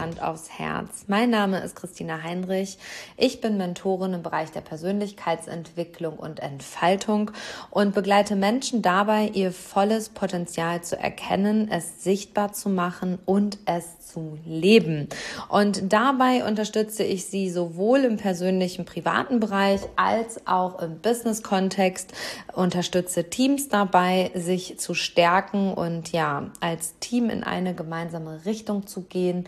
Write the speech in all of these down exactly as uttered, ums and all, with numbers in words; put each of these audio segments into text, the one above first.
Hand aufs Herz. Mein Name ist Christina Heinrich. Ich bin Mentorin im Bereich der Persönlichkeitsentwicklung und Entfaltung und begleite Menschen dabei, ihr volles Potenzial zu erkennen, es sichtbar zu machen und es zu leben. Und dabei unterstütze ich sie sowohl im persönlichen, privaten Bereich als auch im Business-Kontext, unterstütze Teams dabei, sich zu stärken und ja, als Team in eine gemeinsame Richtung zu gehen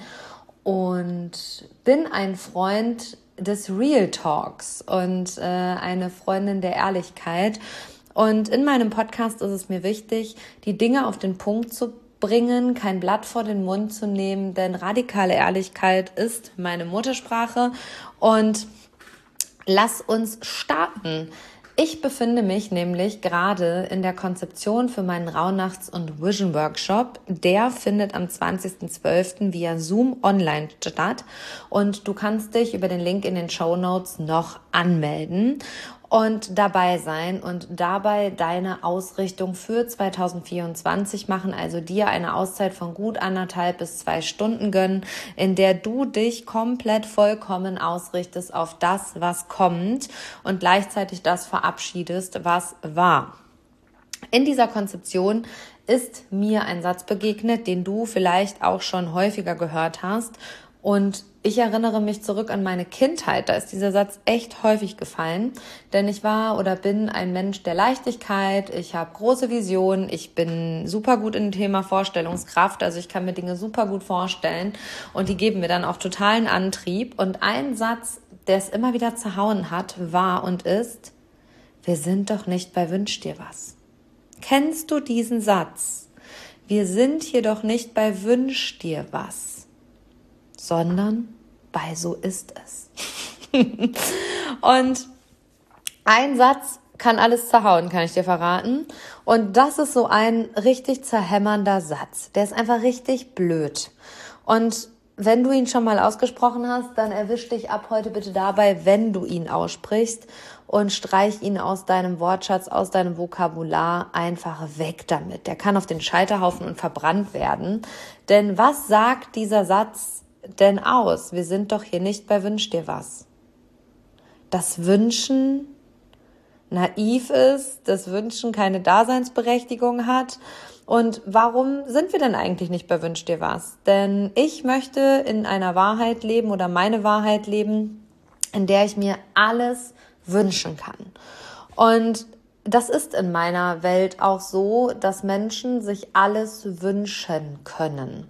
und bin ein Freund des Real Talks und äh, eine Freundin der Ehrlichkeit. Und in meinem Podcast ist es mir wichtig, die Dinge auf den Punkt zu bringen, kein Blatt vor den Mund zu nehmen, denn radikale Ehrlichkeit ist meine Muttersprache. Und lass uns starten. Ich befinde mich nämlich gerade in der Konzeption für meinen Rauhnachts- und Vision Workshop. Der findet am zwanzigsten zwölften via Zoom online statt und du kannst dich über den Link in den Shownotes noch anmelden und dabei sein und dabei deine Ausrichtung für zwanzig vierundzwanzig machen, also dir eine Auszeit von gut anderthalb bis zwei Stunden gönnen, in der du dich komplett vollkommen ausrichtest auf das, was kommt und gleichzeitig das verabschiedest, was war. In dieser Konzeption ist mir ein Satz begegnet, den du vielleicht auch schon häufiger gehört hast. Und ich erinnere mich zurück an meine Kindheit, da ist dieser Satz echt häufig gefallen, denn ich war oder bin ein Mensch der Leichtigkeit, ich habe große Visionen, ich bin super gut im Thema Vorstellungskraft, also ich kann mir Dinge super gut vorstellen und die geben mir dann auch totalen Antrieb. Und ein Satz, der es immer wieder zerhauen hat, war und ist: Wir sind doch nicht bei Wünsch dir was. Kennst du diesen Satz? Wir sind hier doch nicht bei Wünsch dir was, sondern bei so ist es. Und ein Satz kann alles zerhauen, kann ich dir verraten. Und das ist so ein richtig zerhämmernder Satz. Der ist einfach richtig blöd. Und wenn du ihn schon mal ausgesprochen hast, dann erwisch dich ab heute bitte dabei, wenn du ihn aussprichst, und streich ihn aus deinem Wortschatz, aus deinem Vokabular einfach weg damit. Der kann auf den Scheiterhaufen und verbrannt werden. Denn was sagt dieser Satz denn aus? Wir sind doch hier nicht bei Wünsch dir was. Das Wünschen naiv ist, das Wünschen keine Daseinsberechtigung hat. Und warum sind wir denn eigentlich nicht bei Wünsch dir was? Denn ich möchte in einer Wahrheit leben oder meine Wahrheit leben, in der ich mir alles wünschen kann. Und das ist in meiner Welt auch so, dass Menschen sich alles wünschen können.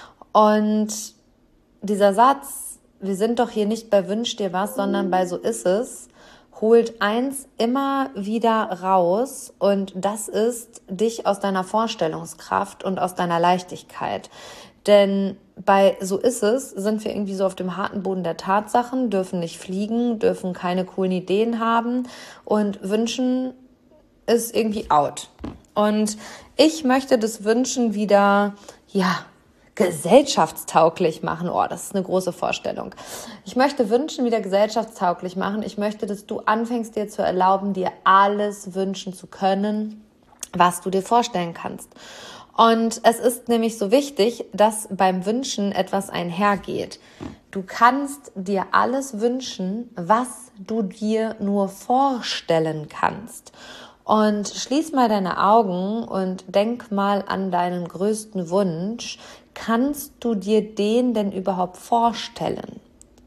Und dieser Satz, wir sind doch hier nicht bei Wünsch dir was, sondern bei so ist es, holt eins immer wieder raus, und das ist dich aus deiner Vorstellungskraft und aus deiner Leichtigkeit. Denn bei so ist es, sind wir irgendwie so auf dem harten Boden der Tatsachen, dürfen nicht fliegen, dürfen keine coolen Ideen haben und wünschen ist irgendwie out. Und ich möchte das Wünschen wieder, ja, gesellschaftstauglich machen. Oh, das ist eine große Vorstellung. Ich möchte Wünschen wieder gesellschaftstauglich machen. Ich möchte, dass du anfängst, dir zu erlauben, dir alles wünschen zu können, was du dir vorstellen kannst. Und es ist nämlich so wichtig, dass beim Wünschen etwas einhergeht. Du kannst dir alles wünschen, was du dir nur vorstellen kannst. Und schließ mal deine Augen und denk mal an deinen größten Wunsch. Kannst du dir den denn überhaupt vorstellen?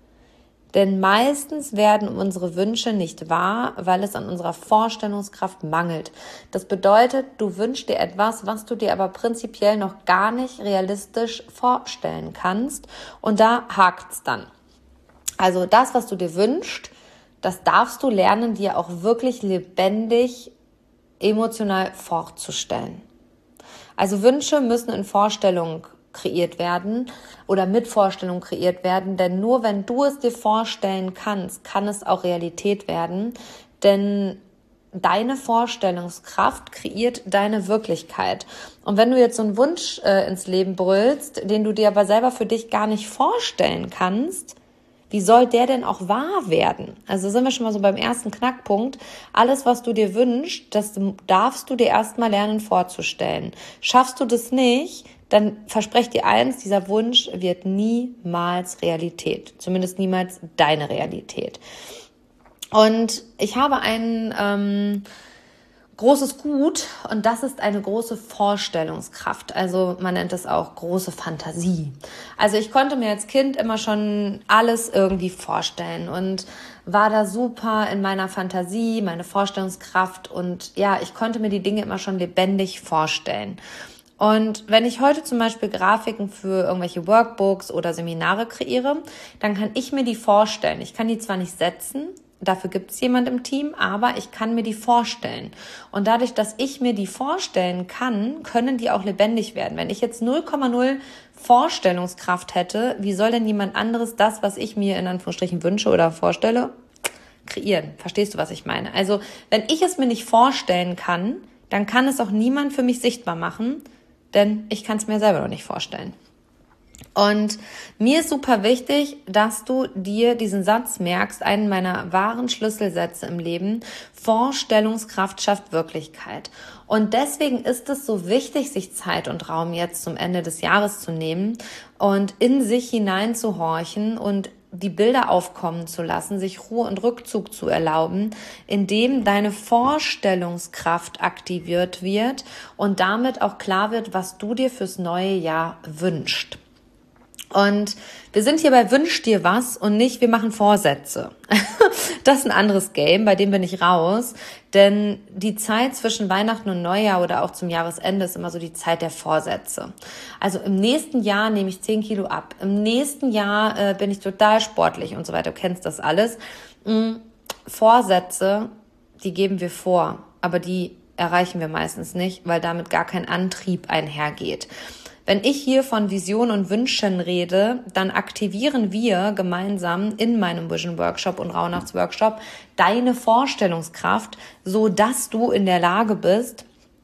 Denn meistens werden unsere Wünsche nicht wahr, weil es an unserer Vorstellungskraft mangelt. Das bedeutet, du wünschst dir etwas, was du dir aber prinzipiell noch gar nicht realistisch vorstellen kannst. Und da hakt's dann. Also das, was du dir wünschst, das darfst du lernen, dir auch wirklich lebendig, emotional vorzustellen. Also Wünsche müssen in Vorstellung kreiert werden oder mit Vorstellung kreiert werden, denn nur wenn du es dir vorstellen kannst, kann es auch Realität werden, denn deine Vorstellungskraft kreiert deine Wirklichkeit. Und wenn du jetzt so einen Wunsch äh, ins Leben brüllst, den du dir aber selber für dich gar nicht vorstellen kannst, wie soll der denn auch wahr werden? Also sind wir schon mal so beim ersten Knackpunkt. Alles, was du dir wünschst, das darfst du dir erstmal lernen vorzustellen. Schaffst du das nicht, dann versprecht dir eins, dieser Wunsch wird niemals Realität. Zumindest niemals deine Realität. Und ich habe einen... Ähm, großes Gut und das ist eine große Vorstellungskraft. Also man nennt es auch große Fantasie. Also ich konnte mir als Kind immer schon alles irgendwie vorstellen und war da super in meiner Fantasie, meine Vorstellungskraft und ja, ich konnte mir die Dinge immer schon lebendig vorstellen. Und wenn ich heute zum Beispiel Grafiken für irgendwelche Workbooks oder Seminare kreiere, dann kann ich mir die vorstellen. Ich kann die zwar nicht setzen, dafür gibt es jemand im Team, aber ich kann mir die vorstellen. Und dadurch, dass ich mir die vorstellen kann, können die auch lebendig werden. Wenn ich jetzt null Komma null Vorstellungskraft hätte, wie soll denn jemand anderes das, was ich mir in Anführungsstrichen wünsche oder vorstelle, kreieren? Verstehst du, was ich meine? Also, wenn ich es mir nicht vorstellen kann, dann kann es auch niemand für mich sichtbar machen, denn ich kann es mir selber noch nicht vorstellen. Und mir ist super wichtig, dass du dir diesen Satz merkst, einen meiner wahren Schlüsselsätze im Leben: Vorstellungskraft schafft Wirklichkeit. Und deswegen ist es so wichtig, sich Zeit und Raum jetzt zum Ende des Jahres zu nehmen und in sich hineinzuhorchen und die Bilder aufkommen zu lassen, sich Ruhe und Rückzug zu erlauben, indem deine Vorstellungskraft aktiviert wird und damit auch klar wird, was du dir fürs neue Jahr wünschst. Und wir sind hier bei Wünsch dir was und nicht, wir machen Vorsätze. Das ist ein anderes Game, bei dem bin ich raus. Denn die Zeit zwischen Weihnachten und Neujahr oder auch zum Jahresende ist immer so die Zeit der Vorsätze. Also im nächsten Jahr nehme ich zehn Kilo ab. Im nächsten Jahr äh, bin ich total sportlich und so weiter. Du kennst das alles. Mhm. Vorsätze, die geben wir vor, aber die erreichen wir meistens nicht, weil damit gar kein Antrieb einhergeht. Wenn ich hier von Vision und Wünschen rede, dann aktivieren wir gemeinsam in meinem Vision Workshop und Rauhnachts Workshop deine Vorstellungskraft, so dass du in der Lage bist,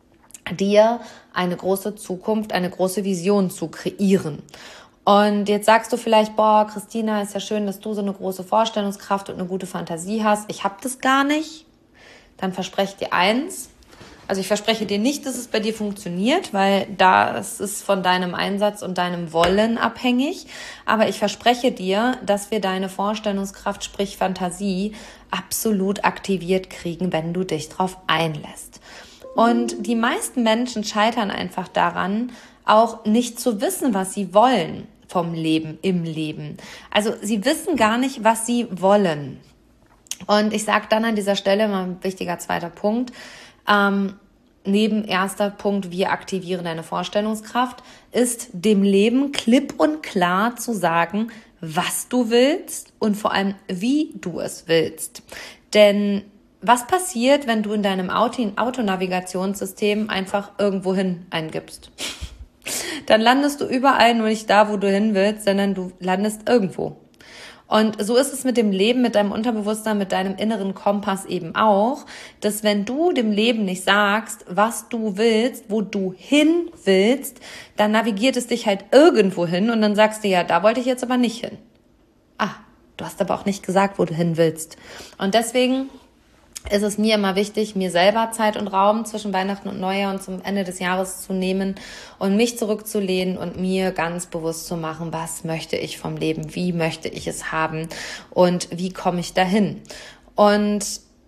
dir eine große Zukunft, eine große Vision zu kreieren. Und jetzt sagst du vielleicht, boah, Christina, ist ja schön, dass du so eine große Vorstellungskraft und eine gute Fantasie hast. Ich habe das gar nicht. Dann verspreche ich dir eins. Also ich verspreche dir nicht, dass es bei dir funktioniert, weil das ist von deinem Einsatz und deinem Wollen abhängig. Aber ich verspreche dir, dass wir deine Vorstellungskraft, sprich Fantasie, absolut aktiviert kriegen, wenn du dich drauf einlässt. Und die meisten Menschen scheitern einfach daran, auch nicht zu wissen, was sie wollen vom Leben, im Leben. Also sie wissen gar nicht, was sie wollen. Und ich sage dann an dieser Stelle mal ein wichtiger zweiter Punkt, Ähm, neben erster Punkt, wir aktivieren deine Vorstellungskraft, ist dem Leben klipp und klar zu sagen, was du willst und vor allem, wie du es willst. Denn was passiert, wenn du in deinem Auto- Autonavigationssystem einfach irgendwohin eingibst? Dann landest du überall, nur nicht da, wo du hin willst, sondern du landest irgendwo. Und so ist es mit dem Leben, mit deinem Unterbewusstsein, mit deinem inneren Kompass eben auch, dass wenn du dem Leben nicht sagst, was du willst, wo du hin willst, dann navigiert es dich halt irgendwo hin und dann sagst du, ja, da wollte ich jetzt aber nicht hin. Ah, du hast aber auch nicht gesagt, wo du hin willst. Und deswegen ist es mir immer wichtig, mir selber Zeit und Raum zwischen Weihnachten und Neujahr und zum Ende des Jahres zu nehmen und mich zurückzulehnen und mir ganz bewusst zu machen, was möchte ich vom Leben, wie möchte ich es haben und wie komme ich dahin. Und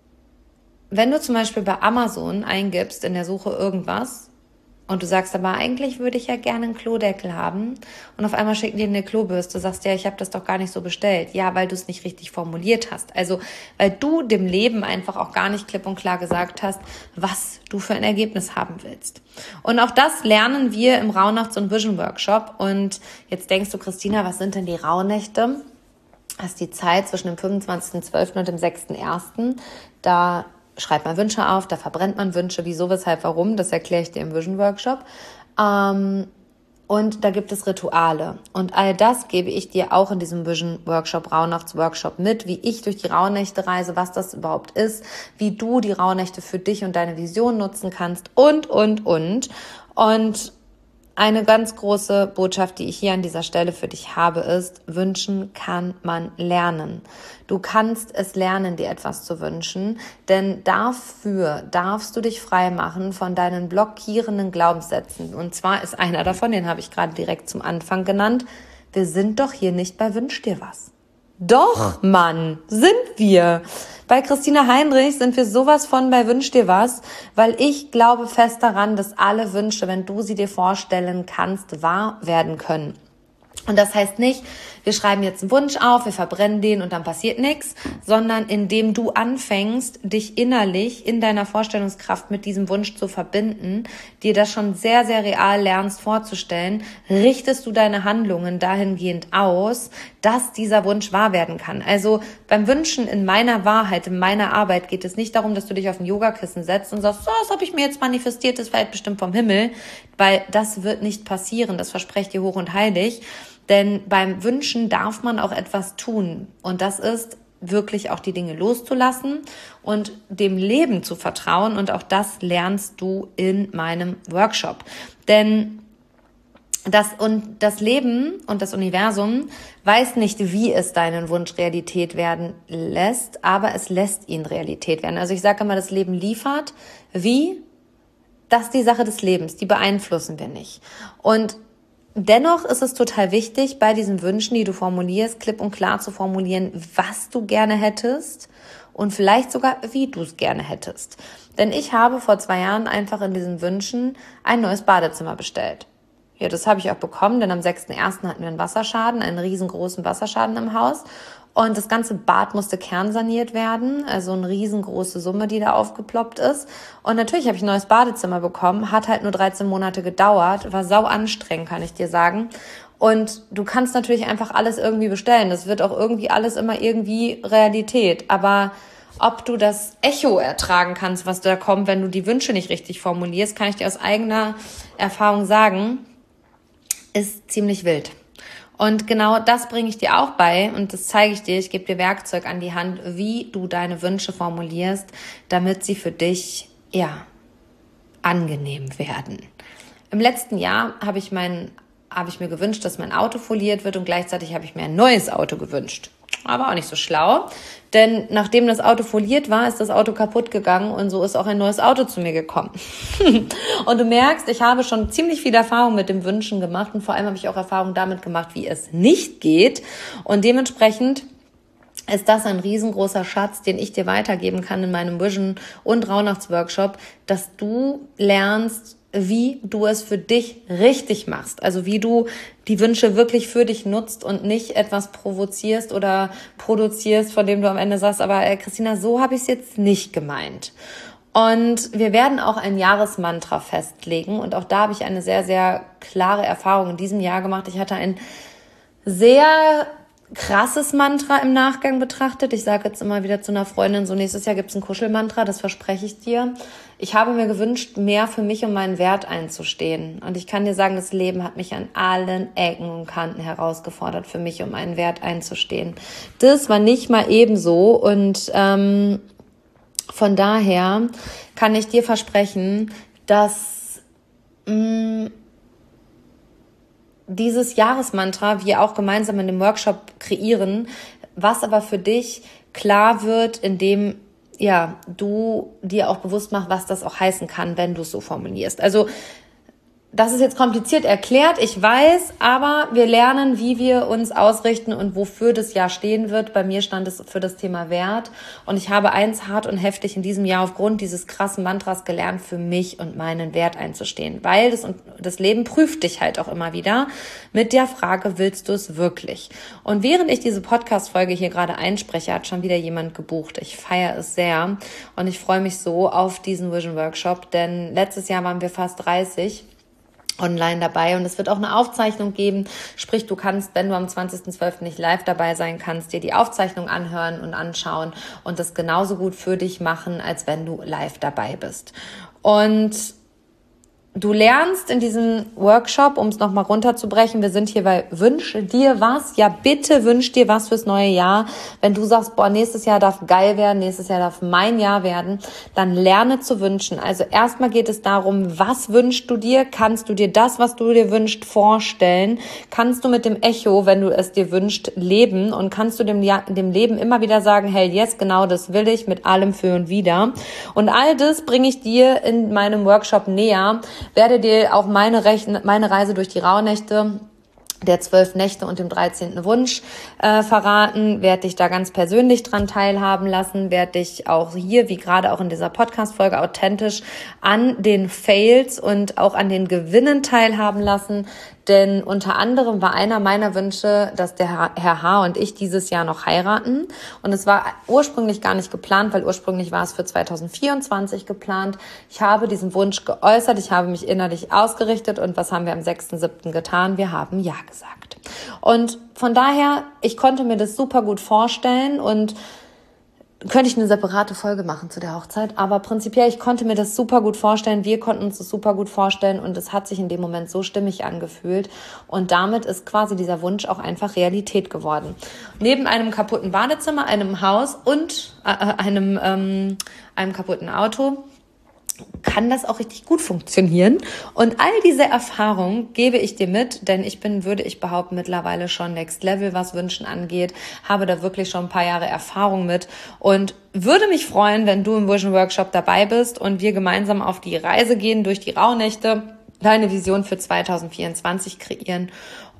wenn du zum Beispiel bei Amazon eingibst in der Suche irgendwas und du sagst aber, eigentlich würde ich ja gerne einen Klodeckel haben und auf einmal schicken die dir eine Klobürste, du sagst, ja, ich habe das doch gar nicht so bestellt. Ja, weil du es nicht richtig formuliert hast. Also, weil du dem Leben einfach auch gar nicht klipp und klar gesagt hast, was du für ein Ergebnis haben willst. Und auch das lernen wir im Rauhnachts- und Vision Workshop. Und jetzt denkst du, Christina, was sind denn die Rauhnächte? Das ist die Zeit zwischen dem fünfundzwanzigsten zwölften und dem sechsten ersten Da schreibt man Wünsche auf, da verbrennt man Wünsche, wieso, weshalb, warum, das erkläre ich dir im Vision Workshop. Ähm, und da gibt es Rituale. Und all das gebe ich dir auch in diesem Vision Workshop, Rauhnachts Workshop mit, wie ich durch die Rauhnächte reise, was das überhaupt ist, wie du die Rauhnächte für dich und deine Vision nutzen kannst und, und, und. Und eine ganz große Botschaft, die ich hier an dieser Stelle für dich habe, ist, wünschen kann man lernen. Du kannst es lernen, dir etwas zu wünschen, denn dafür darfst du dich frei machen von deinen blockierenden Glaubenssätzen. Und zwar ist einer davon, den habe ich gerade direkt zum Anfang genannt, wir sind doch hier nicht bei Wünsch dir was. Doch, Mann, sind wir. Bei Christina Heinrich sind wir sowas von bei Wünsch dir was, weil ich glaube fest daran, dass alle Wünsche, wenn du sie dir vorstellen kannst, wahr werden können. Und das heißt nicht, wir schreiben jetzt einen Wunsch auf, wir verbrennen den und dann passiert nichts, sondern indem du anfängst, dich innerlich in deiner Vorstellungskraft mit diesem Wunsch zu verbinden, dir das schon sehr, sehr real lernst vorzustellen, richtest du deine Handlungen dahingehend aus, dass dieser Wunsch wahr werden kann. Also beim Wünschen in meiner Wahrheit, in meiner Arbeit geht es nicht darum, dass du dich auf ein Yogakissen setzt und sagst, so, das habe ich mir jetzt manifestiert, das fällt bestimmt vom Himmel, weil das wird nicht passieren, das verspreche ich dir hoch und heilig. Denn beim Wünschen darf man auch etwas tun. Und das ist wirklich auch die Dinge loszulassen und dem Leben zu vertrauen. Und auch das lernst du in meinem Workshop. Denn das, und das Leben und das Universum weiß nicht, wie es deinen Wunsch Realität werden lässt, aber es lässt ihn Realität werden. Also ich sage immer, das Leben liefert. Wie? Das ist die Sache des Lebens. Die beeinflussen wir nicht. Und dennoch ist es total wichtig, bei diesen Wünschen, die du formulierst, klipp und klar zu formulieren, was du gerne hättest und vielleicht sogar, wie du es gerne hättest. Denn ich habe vor zwei Jahren einfach in diesen Wünschen ein neues Badezimmer bestellt. Ja, das habe ich auch bekommen, denn am sechsten ersten hatten wir einen Wasserschaden, einen riesengroßen Wasserschaden im Haus. Und das ganze Bad musste kernsaniert werden, also eine riesengroße Summe, die da aufgeploppt ist. Und natürlich habe ich ein neues Badezimmer bekommen, hat halt nur dreizehn Monate gedauert, war sau anstrengend, kann ich dir sagen. Und du kannst natürlich einfach alles irgendwie bestellen. Das wird auch irgendwie alles immer irgendwie Realität. Aber ob du das Echo ertragen kannst, was da kommt, wenn du die Wünsche nicht richtig formulierst, kann ich dir aus eigener Erfahrung sagen, ist ziemlich wild. Und genau das bringe ich dir auch bei und das zeige ich dir. Ich gebe dir Werkzeug an die Hand, wie du deine Wünsche formulierst, damit sie für dich, ja, angenehm werden. Im letzten Jahr habe ich mein, habe ich mir gewünscht, dass mein Auto foliert wird und gleichzeitig habe ich mir ein neues Auto gewünscht. Aber auch nicht so schlau, denn nachdem das Auto foliert war, ist das Auto kaputt gegangen und so ist auch ein neues Auto zu mir gekommen. Und du merkst, ich habe schon ziemlich viel Erfahrung mit dem Wünschen gemacht und vor allem habe ich auch Erfahrung damit gemacht, wie es nicht geht und dementsprechend ist das ein riesengroßer Schatz, den ich dir weitergeben kann in meinem Vision- und Rauhnachtsworkshop, dass du lernst, wie du es für dich richtig machst. Also wie du die Wünsche wirklich für dich nutzt und nicht etwas provozierst oder produzierst, von dem du am Ende sagst, aber äh, Christina, so habe ich es jetzt nicht gemeint. Und wir werden auch ein Jahresmantra festlegen und auch da habe ich eine sehr, sehr klare Erfahrung in diesem Jahr gemacht. Ich hatte ein sehr krasses Mantra im Nachgang betrachtet. Ich sage jetzt immer wieder zu einer Freundin, so nächstes Jahr gibt es ein Kuschelmantra, das verspreche ich dir. Ich habe mir gewünscht, mehr für mich und meinen Wert einzustehen. Und ich kann dir sagen, das Leben hat mich an allen Ecken und Kanten herausgefordert, für mich und meinen Wert einzustehen. Das war nicht mal ebenso und ähm, von daher kann ich dir versprechen, dass mh, dieses Jahresmantra wir auch gemeinsam in dem Workshop kreieren, was aber für dich klar wird, indem ja du dir auch bewusst machst, was das auch heißen kann, wenn du es so formulierst. Also das ist jetzt kompliziert erklärt, ich weiß, aber wir lernen, wie wir uns ausrichten und wofür das Jahr stehen wird. Bei mir stand es für das Thema Wert und ich habe eins hart und heftig in diesem Jahr aufgrund dieses krassen Mantras gelernt, für mich und meinen Wert einzustehen, weil das, das Leben prüft dich halt auch immer wieder mit der Frage, willst du es wirklich? Und während ich diese Podcast-Folge hier gerade einspreche, hat schon wieder jemand gebucht. Ich feiere es sehr und ich freue mich so auf diesen Vision Workshop, denn letztes Jahr waren wir fast dreißig online dabei und es wird auch eine Aufzeichnung geben, sprich du kannst, wenn du am zwanzigsten zwölften nicht live dabei sein kannst, dir die Aufzeichnung anhören und anschauen und das genauso gut für dich machen, als wenn du live dabei bist. Und Du lernst in diesem Workshop, um es nochmal runterzubrechen, wir sind hier bei Wünsch dir was. Ja, bitte wünsch dir was fürs neue Jahr. Wenn du sagst, boah, nächstes Jahr darf geil werden, nächstes Jahr darf mein Jahr werden, dann lerne zu wünschen. Also erstmal geht es darum, was wünschst du dir? Kannst du dir das, was du dir wünschst, vorstellen? Kannst du mit dem Echo, wenn du es dir wünschst, leben? Und kannst du dem, dem Leben immer wieder sagen, hey, yes, genau das will ich, mit allem für und wieder. Und all das bringe ich dir in meinem Workshop näher. Werde dir auch meine, Rechn- meine Reise durch die Rauhnächte der zwölf Nächte und dem dreizehnten Wunsch äh, verraten, werde dich da ganz persönlich dran teilhaben lassen, werde dich auch hier, wie gerade auch in dieser Podcast-Folge, authentisch an den Fails und auch an den Gewinnen teilhaben lassen, denn unter anderem war einer meiner Wünsche, dass der Herr H. und ich dieses Jahr noch heiraten, und es war ursprünglich gar nicht geplant, weil ursprünglich war es für zwanzig vierundzwanzig geplant. Ich habe diesen Wunsch geäußert, ich habe mich innerlich ausgerichtet, und was haben wir am sechsten siebten getan? Wir haben Ja gesagt. Und von daher, ich konnte mir das super gut vorstellen, und könnte ich eine separate Folge machen zu der Hochzeit, aber prinzipiell, ich konnte mir das super gut vorstellen, wir konnten uns das super gut vorstellen, und es hat sich in dem Moment so stimmig angefühlt, und damit ist quasi dieser Wunsch auch einfach Realität geworden. Neben einem kaputten Badezimmer, einem Haus und äh, einem, ähm, einem kaputten Auto kann das auch richtig gut funktionieren. Und all diese Erfahrungen gebe ich dir mit, denn ich bin, würde ich behaupten, mittlerweile schon Next Level, was Wünschen angeht, habe da wirklich schon ein paar Jahre Erfahrung mit und würde mich freuen, wenn du im Vision Workshop dabei bist und wir gemeinsam auf die Reise gehen durch die Rauhnächte, deine Vision für zwanzig vierundzwanzig kreieren.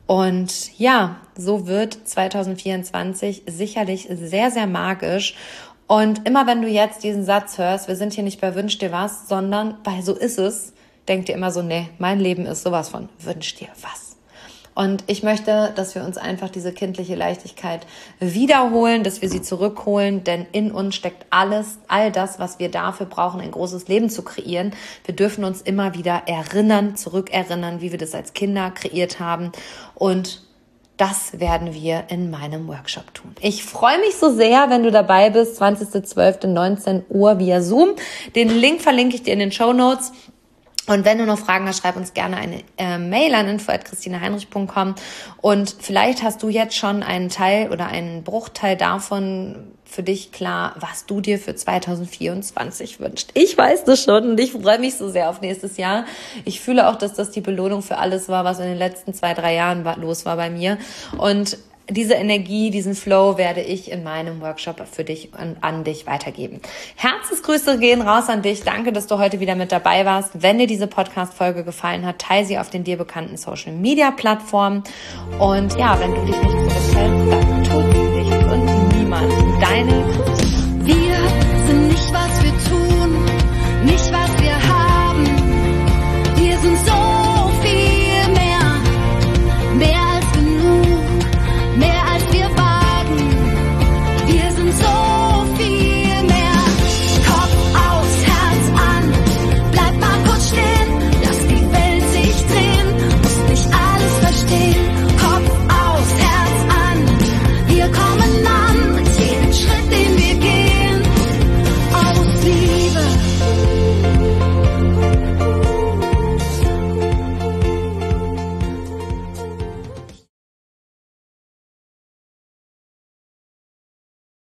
Und ja, so wird zwanzig vierundzwanzig sicherlich sehr, sehr magisch. Und immer wenn du jetzt diesen Satz hörst, wir sind hier nicht bei Wünsch dir was, sondern bei So ist es, denk dir immer so, nee, mein Leben ist sowas von Wünsch dir was. Und ich möchte, dass wir uns einfach diese kindliche Leichtigkeit wiederholen, dass wir sie zurückholen, denn in uns steckt alles, all das, was wir dafür brauchen, ein großes Leben zu kreieren. Wir dürfen uns immer wieder erinnern, zurückerinnern, wie wir das als Kinder kreiert haben, und das werden wir in meinem Workshop tun. Ich freue mich so sehr, wenn du dabei bist, zwanzigster zwölfter neunzehn Uhr via Zoom. Den Link verlinke ich dir in den Shownotes. Und wenn du noch Fragen hast, schreib uns gerne eine äh, Mail an info at christineheinrich punkt com. Und vielleicht hast du jetzt schon einen Teil oder einen Bruchteil davon für dich klar, was du dir für zwanzig vierundzwanzig wünschst. Ich weiß das schon, und ich freue mich so sehr auf nächstes Jahr. Ich fühle auch, dass das die Belohnung für alles war, was in den letzten zwei, drei Jahren los war bei mir. Und diese Energie, diesen Flow werde ich in meinem Workshop für dich und an dich weitergeben. Herzensgrüße gehen raus an dich. Danke, dass du heute wieder mit dabei warst. Wenn dir diese Podcast-Folge gefallen hat, teile sie auf den dir bekannten Social-Media-Plattformen. Und ja, wenn du dich nicht für das